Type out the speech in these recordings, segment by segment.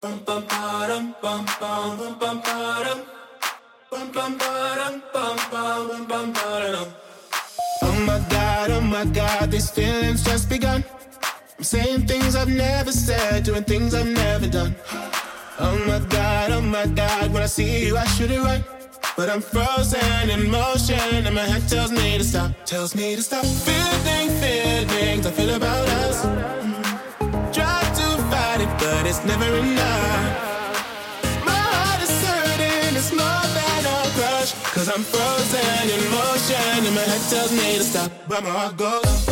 Oh my God, these feelings just begun. I'm saying things I've never said, doing things I've never done. Oh my God, when I see you I should it right. But I'm frozen in motion and my head tells me to stop. Tells me to stop feelings I feel about us. Try to fight it, but it's never enough. My heart is hurting, it's more than a crush. Cause I'm frozen in motion and my head tells me to stop. But my heart goes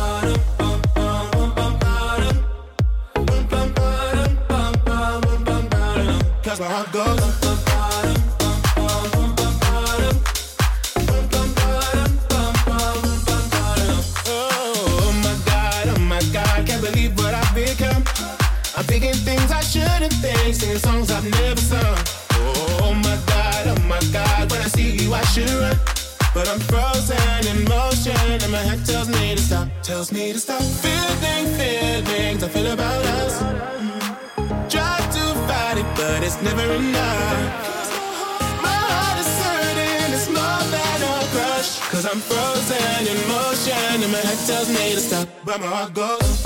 cause my heart goes oh my God, can't believe what I've become. I'm thinking things I shouldn't think, singing songs I've never sung. Oh my God, when I see you I should run. But I'm frozen in motion and my head tells me to stop. Tells me to stop feelings I feel about us. Try to fight it, but it's never enough. My heart is hurting, it's more than a crush. Cause I'm frozen in motion and my head tells me to stop. But my heart goes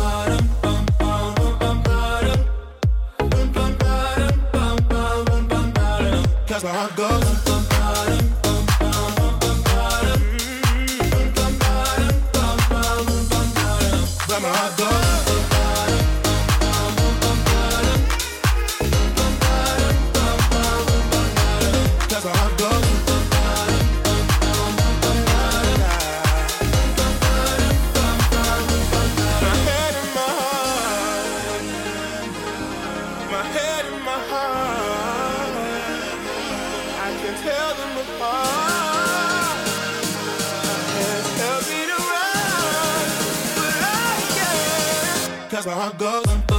cause my heart goes but my heart goes cause my heart goes my head and my heart, my head and my heart, I can tell them apart. Help me to run, but I can't. Cause my heart goes